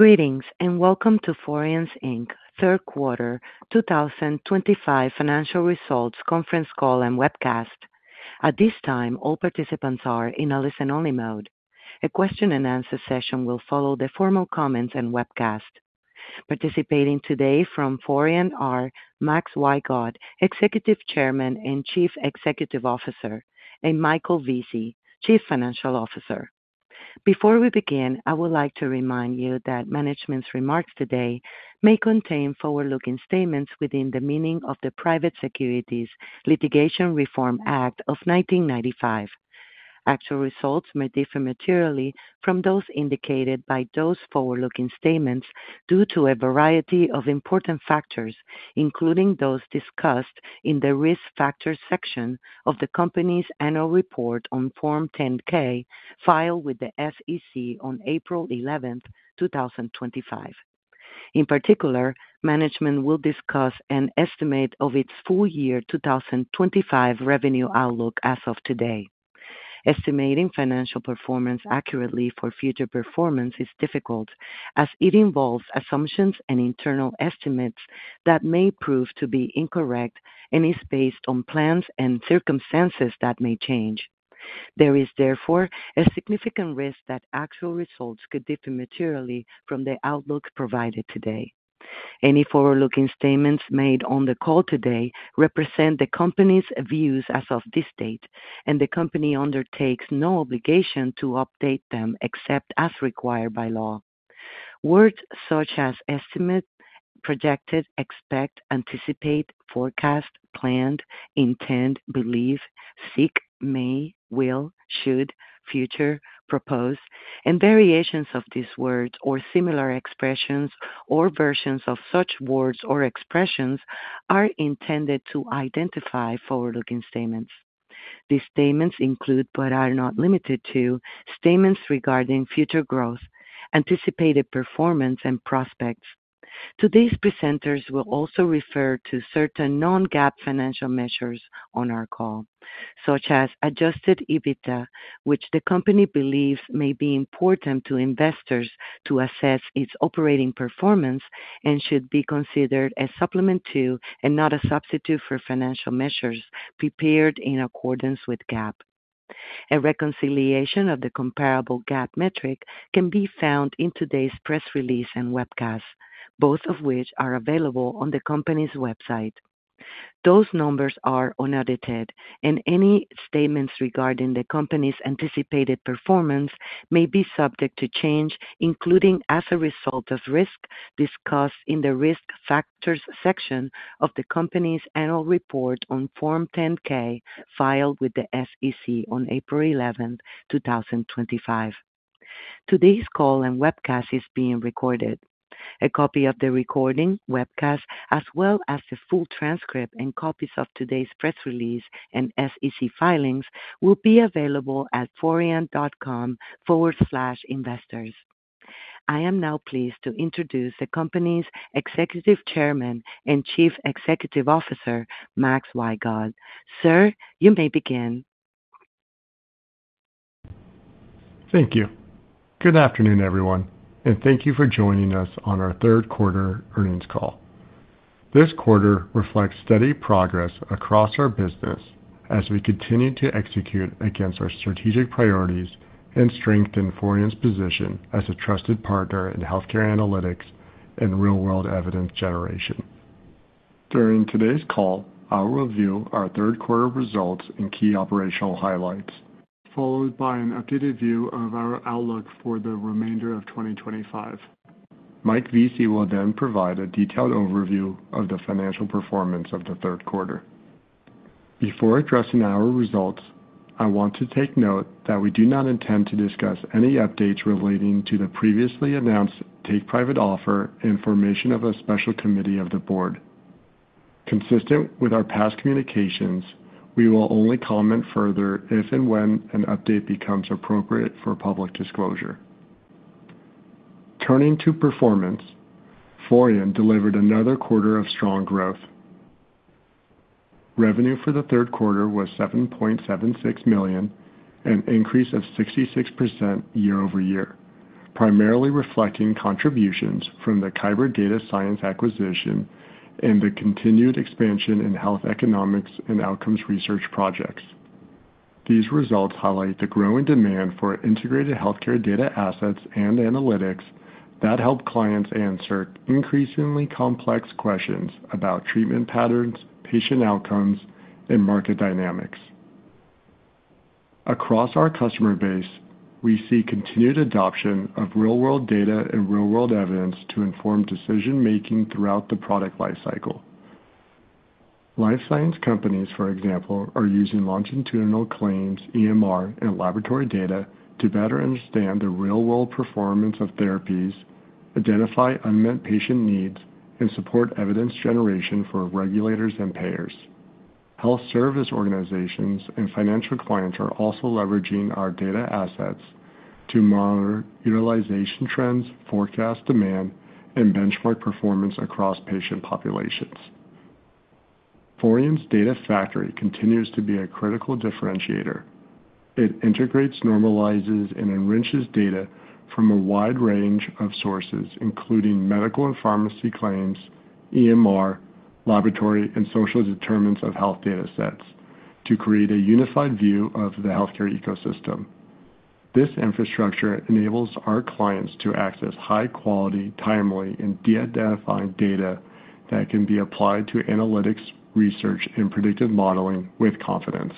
Greetings and welcome to Forian Inc. Third Quarter 2025 Financial Results Conference Call and Webcast. At this time, all participants are in a listen-only mode. A question-and-answer session will follow the formal comments and webcast. Participating today from Forian are Max Wygod, Executive Chairman and Chief Executive Officer, and Michael Vesey, Chief Financial Officer. Before we begin, I would like to remind you that management's remarks today may contain forward-looking statements within the meaning of the Private Securities Litigation Reform Act of 1995. Actual results may differ materially from those indicated by those forward-looking statements due to a variety of important factors, including those discussed in the Risk Factors section of the company's annual report on Form 10-K filed with the SEC on April 11, 2025. In particular, management will discuss an estimate of its full year 2025 revenue outlook as of today. Estimating financial performance accurately for future performance is difficult, as it involves assumptions and internal estimates that may prove to be incorrect and is based on plans and circumstances that may change. There is therefore a significant risk that actual results could differ materially from the outlook provided today. Any forward-looking statements made on the call today represent the company's views as of this date, and the company undertakes no obligation to update them except as required by law. Words such as estimate, projected, expect, anticipate, forecast, planned, intend, believe, seek, may, will, should, future, propose, and variations of these words or similar expressions or versions of such words or expressions are intended to identify forward-looking statements. These statements include, but are not limited to, statements regarding future growth, anticipated performance, and prospects. Today's presenters will also refer to certain non-GAAP financial measures on our call, such as adjusted EBITDA, which the company believes may be important to investors to assess its operating performance and should be considered a supplement to and not a substitute for financial measures prepared in accordance with GAAP. A reconciliation of the comparable GAAP metric can be found in today's press release and webcast, both of which are available on the company's website. Those numbers are unaudited, and any statements regarding the company's anticipated performance may be subject to change, including as a result of risk discussed in the Risk Factors section of the company's annual report on Form 10-K filed with the SEC on April 11, 2025. Today's call and webcast is being recorded. A copy of the recording, webcast, as well as the full transcript and copies of today's press release and SEC filings will be available at forian.com/investors. I am now pleased to introduce the company's Executive Chairman and Chief Executive Officer, Max Wygod. Sir, you may begin. Thank you. Good afternoon, everyone, and thank you for joining us on our third quarter earnings call. This quarter reflects steady progress across our business as we continue to execute against our strategic priorities and strengthen Forian's position as a trusted partner in healthcare analytics and real-world evidence generation. During today's call, I'll review our third quarter results and key operational highlights, followed by an updated view of our outlook for the remainder of 2025. Mike Vesey will then provide a detailed overview of the financial performance of the third quarter. Before addressing our results, I want to take note that we do not intend to discuss any updates relating to the previously announced take-private offer and formation of a special committee of the board. Consistent with our past communications, we will only comment further if and when an update becomes appropriate for public disclosure. Turning to performance, Forian delivered another quarter of strong growth. Revenue for the third quarter was $7.76 million, an increase of 66% year-over-year, primarily reflecting contributions from the Kyber Data Science acquisition and the continued expansion in health economics and outcomes research projects. These results highlight the growing demand for integrated healthcare data assets and analytics that help clients answer increasingly complex questions about treatment patterns, patient outcomes, and market dynamics. Across our customer base, we see continued adoption of real-world data and real-world evidence to inform decision-making throughout the product lifecycle. Life science companies, for example, are using longitudinal claims, EMR, and laboratory data to better understand the real-world performance of therapies, identify unmet patient needs, and support evidence generation for regulators and payers. Health service organizations and financial clients are also leveraging our data assets to monitor utilization trends, forecast demand, and benchmark performance across patient populations. Forian's Data Factory continues to be a critical differentiator. It integrates, normalizes, and enriches data from a wide range of sources, including medical and pharmacy claims, EMR, laboratory, and social determinants of health data sets to create a unified view of the healthcare ecosystem. This infrastructure enables our clients to access high-quality, timely, and de-identified data that can be applied to analytics, research, and predictive modeling with confidence.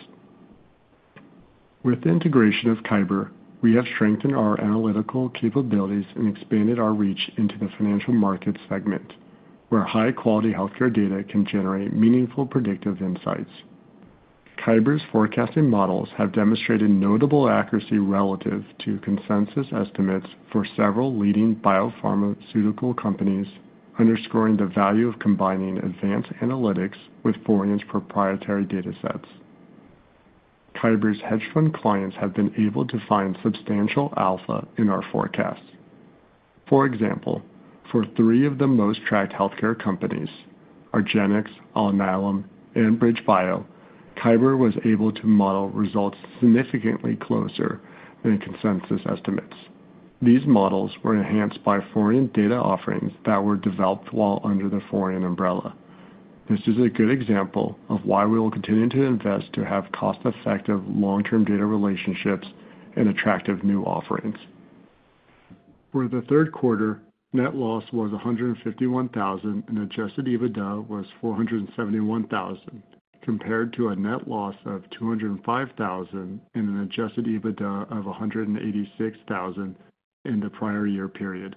With the integration of Kyber, we have strengthened our analytical capabilities and expanded our reach into the financial markets segment, where high-quality healthcare data can generate meaningful predictive insights. Kyber's forecasting models have demonstrated notable accuracy relative to consensus estimates for several leading biopharmaceutical companies, underscoring the value of combining advanced analytics with Forian's proprietary datasets. Kyber's hedge fund clients have been able to find substantial alpha in our forecasts. For example, for 3 of the most tracked healthcare companies, argenx, Alnylam, and BridgeBio, Kyber was able to model results significantly closer than consensus estimates. These models were enhanced by Forian data offerings that were developed while under the Forian umbrella. This is a good example of why we will continue to invest to have cost-effective long-term data relationships and attractive new offerings. For the third quarter, net loss was $151,000 and adjusted EBITDA was $471,000, compared to a net loss of $205,000 and an adjusted EBITDA of $186,000 in the prior year period.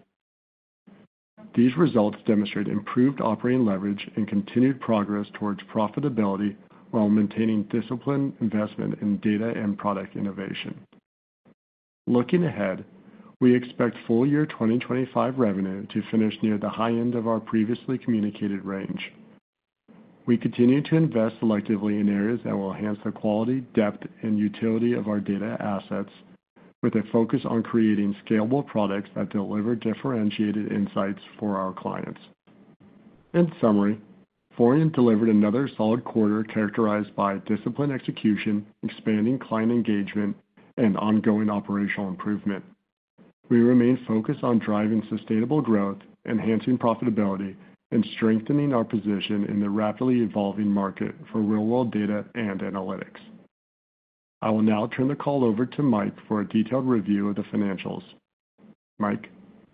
These results demonstrate improved operating leverage and continued progress towards profitability while maintaining disciplined investment in data and product innovation. Looking ahead, we expect full year 2025 revenue to finish near the high end of our previously communicated range. We continue to invest selectively in areas that will enhance the quality, depth, and utility of our data assets, with a focus on creating scalable products that deliver differentiated insights for our clients. In summary, Forian delivered another solid quarter characterized by disciplined execution, expanding client engagement, and ongoing operational improvement. We remain focused on driving sustainable growth, enhancing profitability, and strengthening our position in the rapidly evolving market for real-world data and analytics. I will now turn the call over to Mike for a detailed review of the financials. Mike.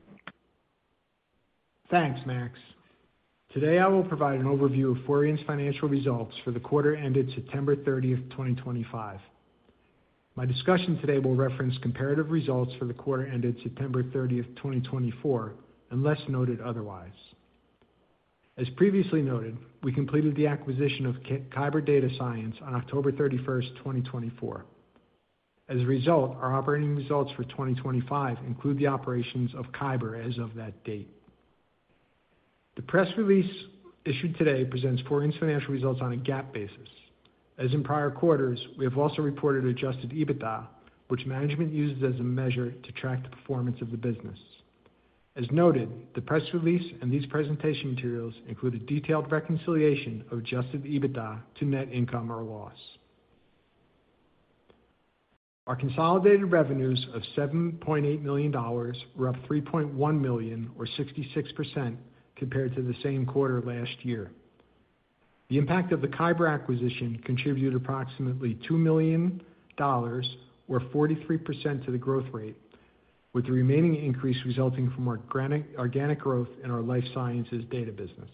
Thanks, Max. Today, I will provide an overview of Forian's financial results for the quarter ended September 30th, 2025. My discussion today will reference comparative results for the quarter ended September 30th, 2024, unless noted otherwise. As previously noted, we completed the acquisition of Kyber Data Science on October 31st, 2024. As a result, our operating results for 2025 include the operations of Kyber as of that date. The press release issued today presents Forian's financial results on a GAAP basis. As in prior quarters, we have also reported adjusted EBITDA, which management uses as a measure to track the performance of the business. As noted, the press release and these presentation materials include a detailed reconciliation of adjusted EBITDA to net income or loss. Our consolidated revenues of $7.8 million were up $3.1 million, or 66%, compared to the same quarter last year. The impact of the Kyber acquisition contributed approximately $2 million, or 43% to the growth rate, with the remaining increase resulting from organic growth in our life sciences data business.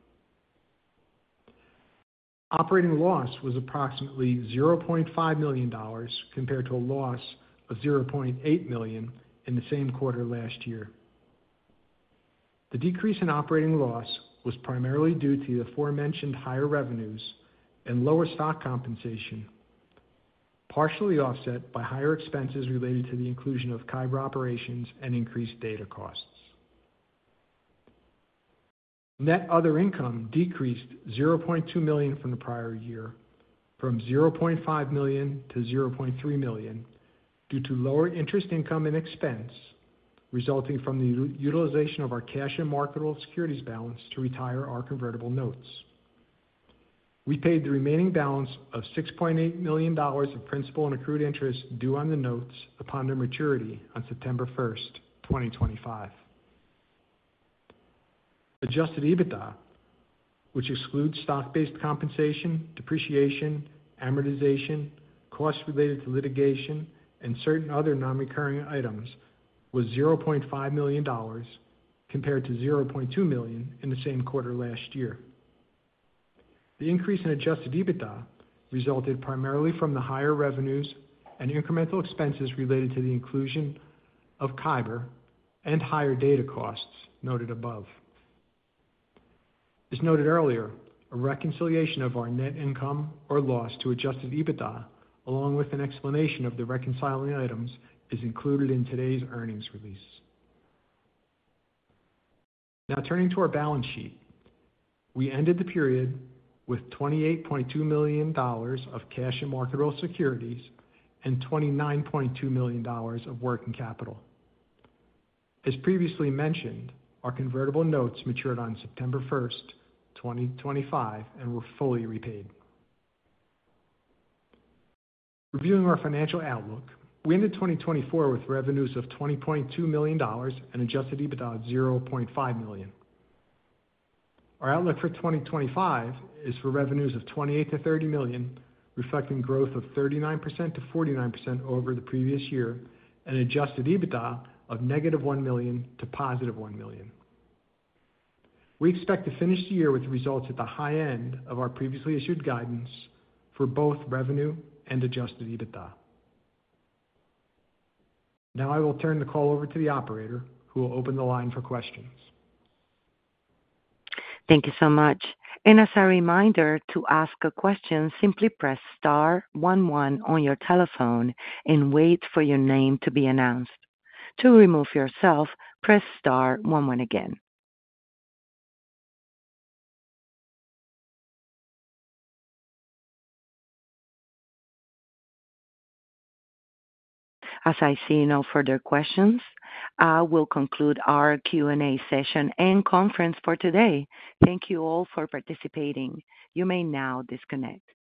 Operating loss was approximately $0.5 million compared to a loss of $0.8 million in the same quarter last year. The decrease in operating loss was primarily due to the aforementioned higher revenues and lower stock compensation, partially offset by higher expenses related to the inclusion of Kyber operations and increased data costs. Net other income decreased $0.2 million from the prior year, from $0.5 million to $0.3 million, due to lower interest income and expense resulting from the utilization of our cash and marketable securities balance to retire our convertible notes. We paid the remaining balance of $6.8 million of principal and accrued interest due on the notes upon their maturity on September 1st, 2025. Adjusted EBITDA, which excludes stock-based compensation, depreciation, amortization, costs related to litigation, and certain other non-recurring items, was $0.5 million compared to $0.2 million in the same quarter last year. The increase in adjusted EBITDA resulted primarily from the higher revenues and incremental expenses related to the inclusion of Kyber and higher data costs noted above. As noted earlier, a reconciliation of our net income or loss to adjusted EBITDA, along with an explanation of the reconciling items, is included in today's earnings release. Now turning to our balance sheet, we ended the period with $28.2 million of cash and marketable securities and $29.2 million of working capital. As previously mentioned, our convertible notes matured on September 1st, 2025, and were fully repaid. Reviewing our financial outlook, we ended 2024 with revenues of $20.2 million and adjusted EBITDA of $0.5 million. Our outlook for 2025 is for revenues of $28 to $30 million, reflecting growth of 39% to 49% over the previous year, and adjusted EBITDA of -$1 million to +$1 million. We expect to finish the year with results at the high end of our previously issued guidance for both revenue and adjusted EBITDA. Now I will turn the call over to the operator, who will open the line for questions. Thank you so much. And as a reminder, to ask a question, simply press star 11 on your telephone and wait for your name to be announced. To remove yourself, press star 11 again. As I see no further questions, I will conclude our Q&A session and conference for today. Thank you all for participating. You may now disconnect.